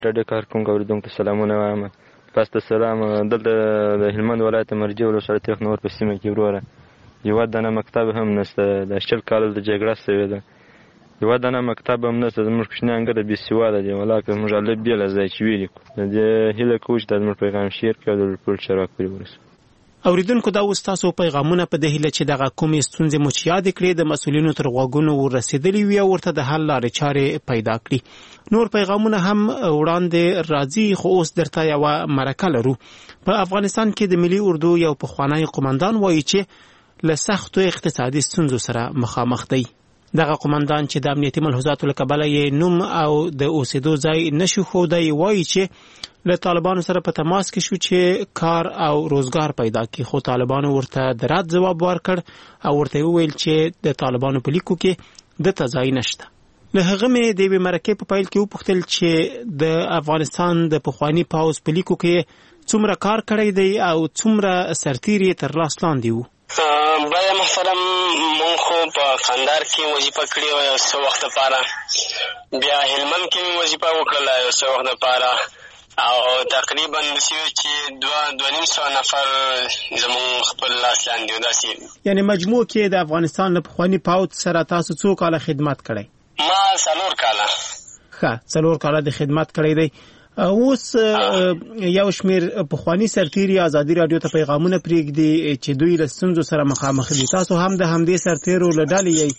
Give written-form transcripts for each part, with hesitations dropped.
ډډه کارکوونکو اوریدونکو ته سلامونه وایم. پس د سلام دلته د هلمند ولایت مرجې ولسوالۍ نور په سیمه کې وروره یوه دانه مکتب هم نشته. د 80 کالو د جګړه سوې ده، یوه دانه مکتب هم نشته. زموږ کوچنیان ګډه بېسواده دي، ولاکه زموږ الله بېله ځای چې ویلي کړو. د دې هیله کوو چې دا زموږ پیغام شیر کړي او د ټول چارواک پورې ورسوي. اوریدونکو دا اوس تاسو پیغامونه په دې هیله چې دغه کومې ستونزې مو چې یاد کړې د مسؤلینو تر غوږونو ورسېدلې وي او ورته د حل لارې چارې پیدا کړي. نور پیغامونه هم وړاندې راځي، خو اوس درته یوه مرکه لرو. په افغانستان کې د ملي اردو یو پخوانی قمندان وایي چې له سختو اقتصادي ستونزو سره مخامخ دی. دغه قمندان چې د امنیتي ملحوظاتو له کبله یې نوم او د اوسېدو ځای نشو ښودی وایي چې له طالبانو سره په تماس کې شو چې کار او روزګار پیدا کړي، خو طالبانو ورته د رد ځواب ورکړ او ورته وویل چې د طالبانو په لیکو کې د ځای نشته. له هغه مې د یوې مرکې په پیل کې وپوښتل چې د افغانستان د پخواني پوځ په لیکو کې څومره کار کړی دی او څومره سرتیري تر لاس لاندې وو. بله محترم، مونږ خو په قندهار کې وظیفه کړې وه یو څه وخت دپاره، بیا هلمند کې وظیفه وکړله یو څه وخت دپاره، او تقریبا داسې وه چې 200 نفر زمونږ خپل لاس لاندې و. داسې یعنې مجموع کې د افغانستان له پخواني پوځ سره تاسو څو کاله خدمت کړی؟ ما 4 کاله. ښه، 4 کاله د خدمت کړی دی. اوس یو شمیر پخوانی سرتیري ازادي رادیو ته پیغامونه پرېږدي چې دوی له ستونزو سره مخامخ دي. تاسو هم د همدې سرتیرو له ډلې یئ.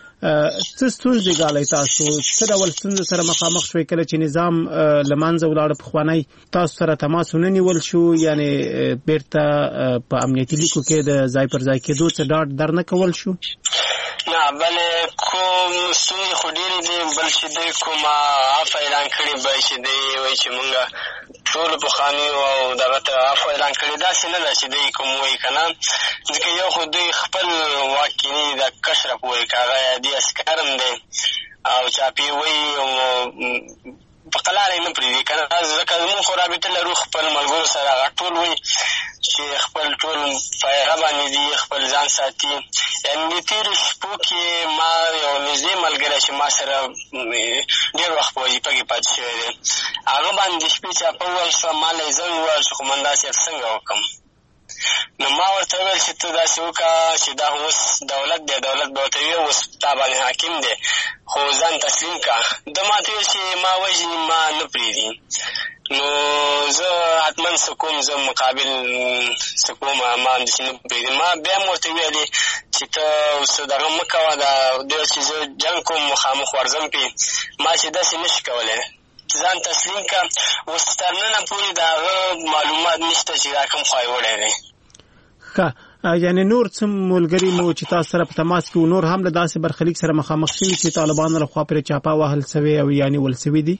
څه ستونزې ګالئ تاسو؟ څه ډول ستونزو سره مخامخ شوئ کله چې نظام له منځه ولاړ؟ پخوانی تاسو سره تماس ونه نیول شو؟ یعنې بیرته په امنیتي لیکو کې د ځای پر ځای کېدو څه ډاډ در نه کول شو؟ نه، بلې کوم ستونزې خو ډېرې دي. بل چې دوی کومه عفو اعلان کړي به چې دوی وایي چې مونږ ټولو پخوانیو او دغه ته عفو اعلان کړي، داسې نه ده چې دوی کوم وایي که نه. ځکه یو خو دوی خپل واک کې نه دي، د کشره پورې که هغه عادي عسکر هم دی او چاپې وایي په قلاره یې نه پرېږدي که نه. ځکه زمونږ خو رابطه لرو خپل ملګرو سره، هغه ټول وایي چې خپل ټول فایغه باندې دي، خپل ځان ساتي. یعنې د تېرو شپو کې ما یو نږدې ملګری چې ما سره ډېر وخت په وظیفه کې پاتې شوی دی، هغه باندې د شپې چاپه وویل شوه، ما له یې زنګ وویل چې قمندان صاحب څنګه وکړم؟ نو ما ورته وویل چې ته داسې وکړه چې دا اوس دولت دی، دولت به ورته وي اوس تا باندې حاکم دی، خو ځان تسلیم کړه. ده ما ته ویل چې ما وژني ما نه پرېږدي. نو زه حتما څه کوم، زه مقابل څه کوم، ما همداسې نه پرېږدي. ما بیا هم ورته ویلې چې ته اوس دغه مه کوه، دا ډېر چې زه جنګ کوم مخامخ ورځم پې، ما چې داسې نه شي کولی، ځان تسلیم کړه. اوس تر ننه پورې د هغه معلومات نشته چې دا کوم خوا یې وړی دی. ښه، یعنې نور څه ملګري مو چې تاسو سره په تماس کې نور هم له داسې برخلیک سره مخامخ شوي چې طالبانو له خوا پرې چاپه وهل سوي او یا نیول سوي دي؟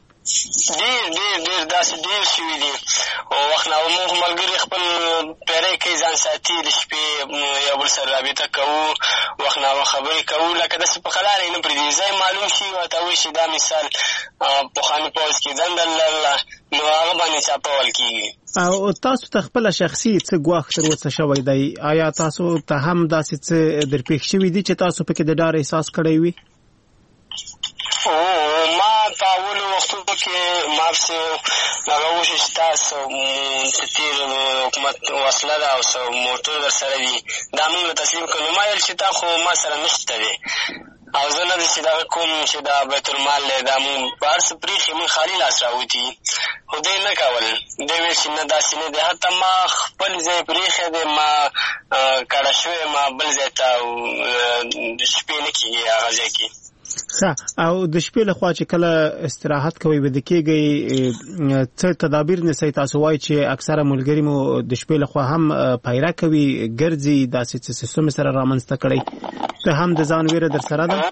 ډېر داسې ډېر شوي دي. وخت نه موږ ملګري خپل پیری کوي، ځان ساتي، د شپې یو بل سره رابطه کوو، وخت نه خبرې کوو، لکه داسې په قلاره یې نه پرېږدي. ځای معلوم شي ورته وایي چې دا مثال پخواني پوځ کې دنده لرله، نو هغه باندې چاپول کېږي. او تاسو ته خپله شخصي څه ګواښ تر اوسه شوی دی؟ آیا تاسو ته هم داسې څه درپېښ شوي دي چې تاسو پکې د ډار احساس کړی وي؟ ما په اولو وختونو کې ما پسې هغه وشو چې تاسو تېر حکومت وسله ده او څه موټر در سره دي، دا موږ له تسلیم کړو. ما ویل چې دا خو ما سره نشته دی او زه نه ده چې دغه کوم چې دا بیت المال دی، دا موږ په هر څه پرېښي، موږ خالي لاس راوتي، خو دوی نه کول. دوی ویل چې نه داسې نه دی. حتی ما خپل ځای پرېښی دی، ما کډه شوی، ما بل ځای ته شپې نه کېږي هغه ځای کې. ښه، او د شپې له خوا چې کله استراحت کوئ ویده کېږئ، څه تدابیر نیسئ؟ تاسو وایئ چې اکثره ملګري مو د شپې له خوا هم پیره کوي، ګرځي، داسې څه سیستم سره رامنځته کړی، ته هم د ځان ویره در سره ده؟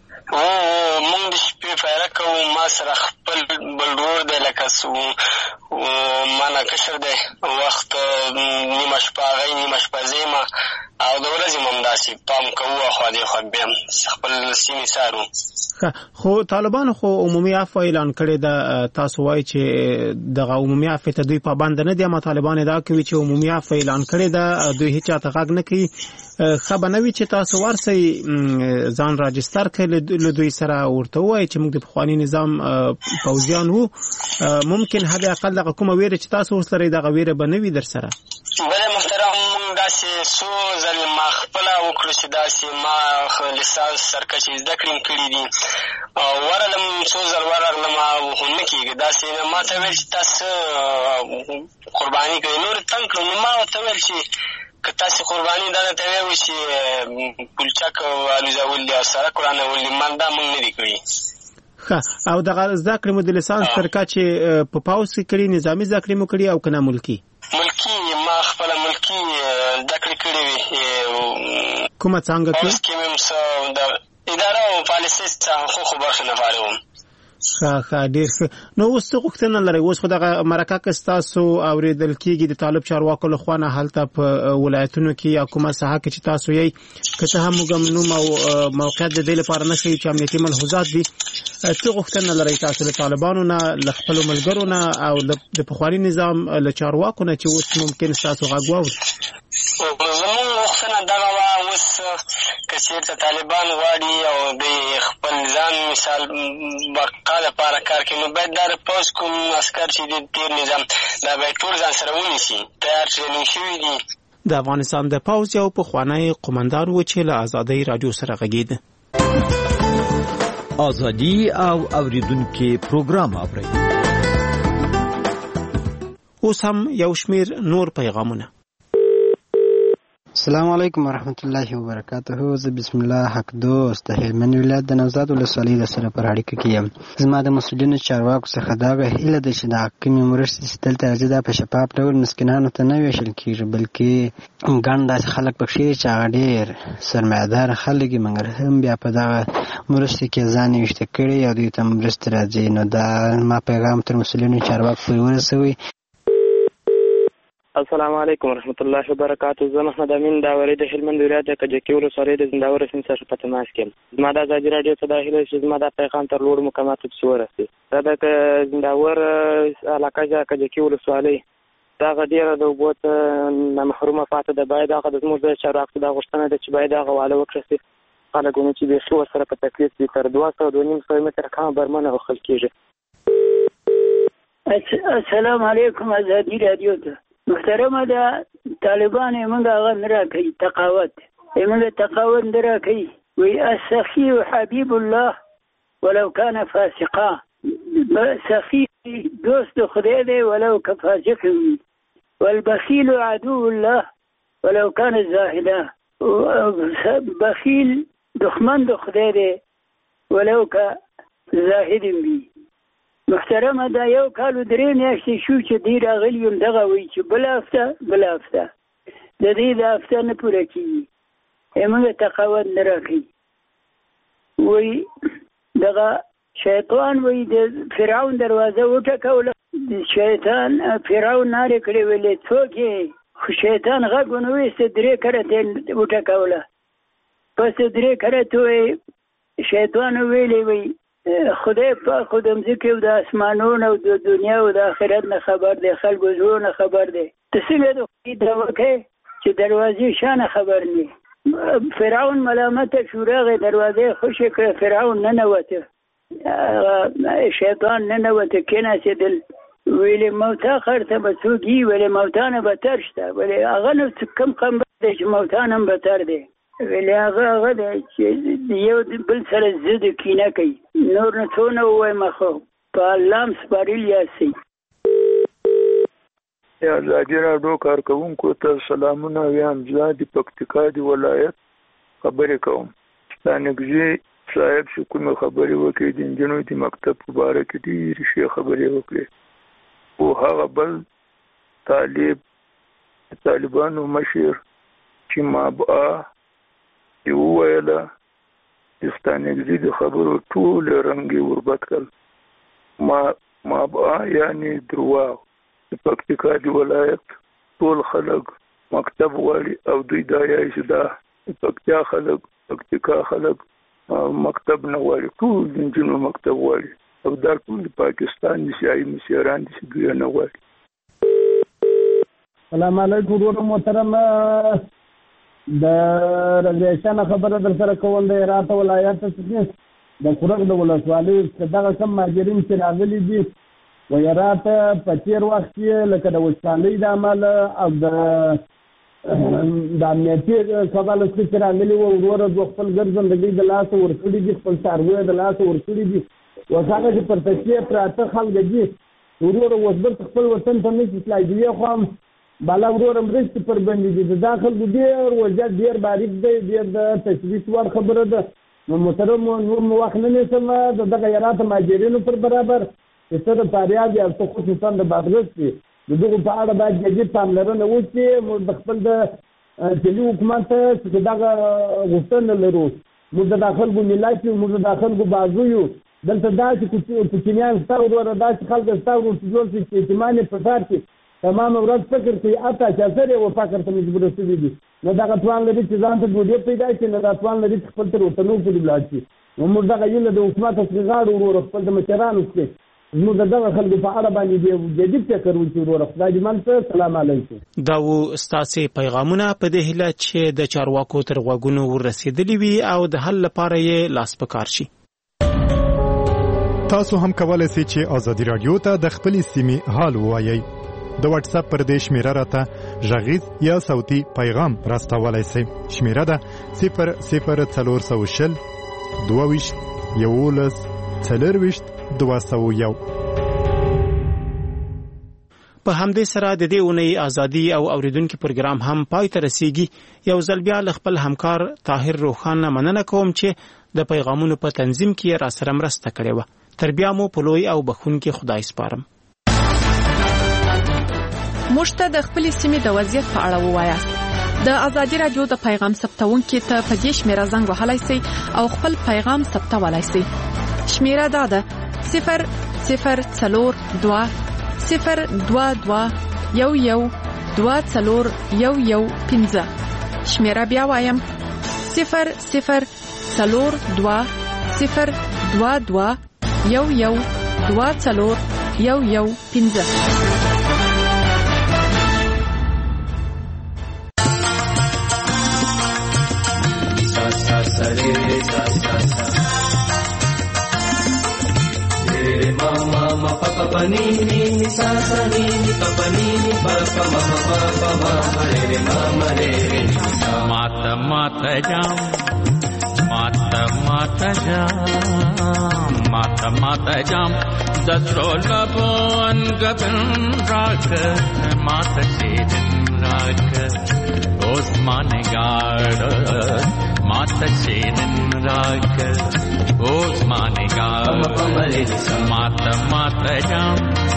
موږ د شپې پیره کوو. ما سره خپل بل ورور دی، لکه ما نه کشر دی، وخت نیمه شپه هغی نیمه شپه زه یم او د ورځې مو همداسې پام کوو اخوا دېخوا بیا خپل سیمې څارو. خو طالبانو خو عمومي عفو اعلان کړې ده، تاسو وایي چې دغه عمومي عفو ته دوی پابند نه دي، اما طالبان ادعا کوي چې عمومي عفو اعلان کړې ده، دوی هیڅ چاته غږ نه کوي. ښه به نه وي چې تاسو ورسئ ځان راجستر کړئ له دوی سره، ورته ووایئ چې موږ د پخواني نظام پوځیان وو، ممکن حد اقل دغه کومه ویره چې تاسو اوس لرئ دغه ویره به نه وي در سره. بله محترم، موږ داسې څو ځلې ما خپله وکړو چې داسې ما لیسانس سرکچې زده کړې کړي دي، ورغلم څو ځل ورغلم او خو نه کېږي داسې. ما ته ویل چې تاسو قرباني کوئ، نور تنګ کړم. نو ما ورته ویل چې که تاسې قرباني دا درته ویل چې پلچک الوزول دي او سړک ورانول دي، ما دا موږ نه دي کړي. او دغه زده کړې مو د لیسانس سرکچې په پاوز کې کړي، نظامي زده کړې مو کړي او که نه ملکي؟ ملکي، ما خپله ملکي زده کړې کړې وي. کومه څانګه کې؟ پاوز کې مې د اداره او پالیسۍ څخه حقوقو برخې نه فارغ وم. ښه ډېر ښه. نو اوس څه غوښتنه لرئ؟ اوس خو دغه مرکه که ستاسو اورېدل کېږي د طالب چارواکو له خوا نه هلته په ولایتونو کې یا کومه ساحه کې چې تاسو یې، که څه هم موږ نوم او موقعیت د دې لپاره نه ښیي چې امنیتي ملحوظات دي، څه غوښتنه لرئ تاسو له طالبانو نه، له خپلو ملګرو نه او د پخواني نظام له چارواکو نه چې اوس ممکن ستاسو غږ واوري؟ زموږ غوښتنه دغه وه، اوس که چېرته طالبان غواړي او د خپل ځان مثال بقا لپاره کار کوي، نو باید دا د پوځ کوم عسکر چې د تېر نظام دا باید ټول ځان سره ونیسي، تیار ټرینینګ شوي دي. د افغانستان د پوځ یو پخوانی قومندان و چې له ازادۍ راډیو سره غږېده. ازادي او اوریدونکو پروګرام اورئ. اوس هم یو شمیر نور پیغامونه. السلام علیکم ورحمت الله وبرکاته. زه بسم الله حق دوست د هلمند ولایت د نوزاد ولسوالۍ سره پر اړیکه کې یم. زما د مسؤلینو چارواکو څخه دا هیله ده چې د حکومي مرستې چې دلته راځي دا په شفاف ډول مسکینانو ته نه ویشل کېږي، بلکې ګڼ داسې خلک پکې چې هغه ډېر سرمایه‌دار خلک وي، مګر هم بیا په دغه مرستې کې ځان ویشته کړي او دوی ته مرستې راځي. نو دا ما پیغام تر مسؤلینو چارواکو پورې ورسوي. السلام علیکم ورحمت الله وبرکاته. زه محمد امین داوري د هلمند ولایت د کجکي ولسوالۍ د زنداور سیمې څخه په تماس کې یم. زما د ازادي راډیو څخه دا هیله چې زما دا پیغام تر لوړو مقاماتو پسې ورسي. دا د زنداور علاقه د کجکي ولسوالۍ دغه ډېره د اوبو محرومه پاتې ده. باید هغه د زموږ د چارواکو دا غوښتنه ده چې باید هغه واله وکړل شي. خلک ونه چې بیخي ورسره په تکلیف دي، تر 200-250 متره کمه برمنه وښل کېږي. السلام علیکم. ازادي راډیو ته محترمه ده، طالبان موږ هغه نه راکوي، تقاوت موږ تقاوت نه راکوي. وی السخي حبیب الله ولو کان فاسقا. سخي دوست خدای دی ولو که فاسق وي، والبخیل عدو الله ولو کان زاهدا. بخیل دښمن د خدای دی ولو که زاهد وي. محترمه دا یو کال 3 میاشتې شو چې دی راغلی یم، دغه وایي چې بله هفته د دې د هفته نه پوره کېږي، موږ تقاوت نه راکوي. وایي دغه شیطان وایي د فرعون دروازه وټکوله، شیطان فرعون نارې کړې ویلې څوک یې؟ خو شیطان غږ ونه ویسته، 3 کرته وټکوله. پس 3 کرته وایي شیطان ویلې وایي خدای په خود مځکې او د اسمانونو او د دنیا او د آخرت نه خبر دی، خلکو زړونو خبر دی. ته څنګه د خدای دعوه کوې چې دروازې شانه خبر نه؟ فرعون ملامته شو، راغی دروازې خوشې کړه، فرعون ننوته، شیطان ننوته، کېناستېدل. ویلې موتا خرته به څوک وي؟ ویلې موتا نه بتر شته. ویلې هغه نو کوم قمبر دی چې موتا نه هم بتر دی؟ ویلې هغه دی چې یو بل سره ضد کینه کوي. نور نه څونه ووایم، خو په الله هم سپارل یاستئ. ازادي راډیو کارکوونکو ته سلامونه وایم. زه د پکتیکا د ولایت خبرې کوم. ستانکزي صاحب چې کومې خبرې وکړې د نجونو د مکتب په باره کې ډېرې ښې خبرې وکړې، او هغه بل طالبانو مشر چې مابعا یې وویله د ستانکزي د خبرو ټول رنګې وربد کړل. مابعا یعنې درواغ. پکتیکا دی ولایت ټول خلک مکتب غواړي او دوی دا یې چې دا پکتیا خلک پکتیکا خلک مکتب نه غواړي ټول د نجونو مکتب غواړي او دا ټول پاکستان دي شایي مشران دي چې دوی نه غواړي. السلام علیکم ورور محترم د رضیشان خبره در سره کوم د هرات ولایت څخه د قرغ د ولسوالۍ دغه کم ماجرین چې راغلي دي و هرات په تیر وخت کې لکه د وسپانۍ د عمل او د امنیتي کابل چې راغلي و ورور د خپل ګرځندګۍ د لاس ورکړي دي خپل څاروي د لاس ورکړي دي و هغه چې پر تکیه پراته خلک دي ورور وسبل خپل وطن ته نه تلای دی خو بالا ورور مرستې پر باندې دي د داخل ډیر وضعیت ډیر باریک دی ډیر د تشویش وړ خبره ده. نو محترم نور وخت نه نیسم دغه هرات ماجرینو پر برابر چې څه د فاریاب یا خصوصا د بادغیس دي د دغو په اړه باید جدي پاملرنه وشي. موږ د خپل د دلي حکومت چې دغه غوښتنه لرو موږ د خلکو ملت یو موږ د خلکو بازو یو دلته دا چې کوچنیان ستا وروره دا چې خلک ستا ورور چې جوړ شي چې اعتماد یې په سر کې تمام ورځ فکر کوي اته چې اثر یې وفا کړته مجبور شوي دي نو دغه توان لري چې ځان ته ډوډۍ پیدا کړي نو دا توان لري چې خپل تر وطنو پورې ولاړ شي. نو موږ دغه یو د حکومت څخه غاړه ورور خپل د مشرانو څخه موږ دغه خلکو په اړه باندې جدي فکر وکړو ورور خدای دې مانته. سلام علیکم. دا و ستاسو پیغامونه په دې هیله چې د چارواکو تر غوږونو ورسېدلی وي او د حل لپاره یې لاس پکار شي. تاسو هم کولای شئ چې ازادي رادیو ته د خپل سیمې حال ووایئ. د واتس اپ پر دې شمیره راته غږیز یا صوتي پیغام راستولای شئ. شمیره ده 00420 22 11 4 201. په همدې سره د دې اونۍ ازادي او اوریدونکو پروګرام هم پای ته رسیږي. یو ځل بیا خپل همکار طاهر روخان مننه کوم چې د پیغامونو په تنظیم کې را سره مرسته کړې و. تر بیا مو په لوی او بخښونکي خدای سپارم. موږ ته د خپل سیمې د وضعیت په اړه ووایاست. د ازادي رادیو د پیغام ثبتونکو ته په دې شمیره زنګ وهلای شئ او خپل پیغام ثبتولای شئ. شمیره دا ده 00420 022112415. شمیره بیا وایم 00420112415. Mama papa panini sa sa ni panini papa mama re mama re mata jam mata jam dasrol bon gabin rak mata shedin rak osman gard mata shedin rak osman gard mata jam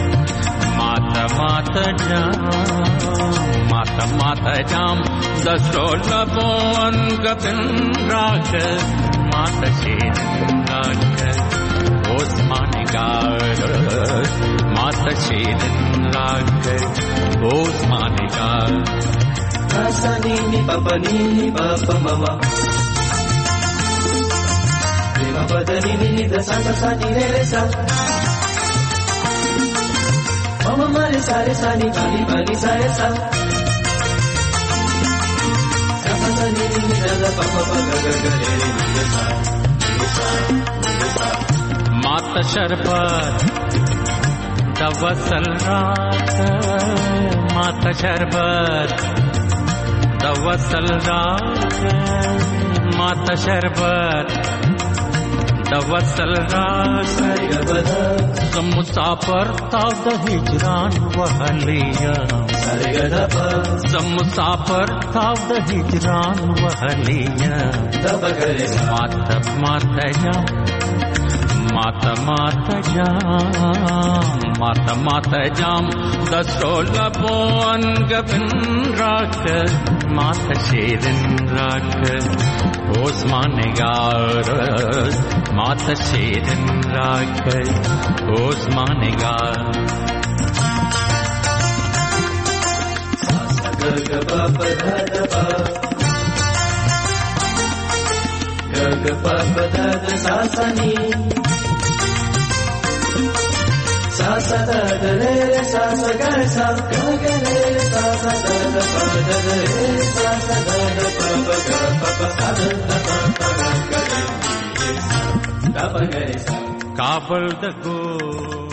dasrol bon gabin rak mata shedin rak osman gard mata shedin rak osman gard Asanini papa mama Prima padanini da sa sa ni re sa Mama mare sare sa ni bali sa re sa Sa sa ni da papa ga ga re sa Mata sharbat da wasal raat Mata sharbat da wasal raat Mata sharbat da wasal raat Zam musafir ta da hijran wahliya Zam musafir ta da hijran wahliya Mata jam Mata jam dasrol bon gabin rak mata shedin rak osman gard mata shedin rak osman gard ग प प ध ध प ग ग प प ध ध सा सा नि सा सा ध ध रे रे सा सा ग रे सा ग ग रे रे सा सा ध ध प ध ध रे सा सा ध ध प प ग प प सा ध ध प प ग ग रे सा ध प ग रे सा काबल द गो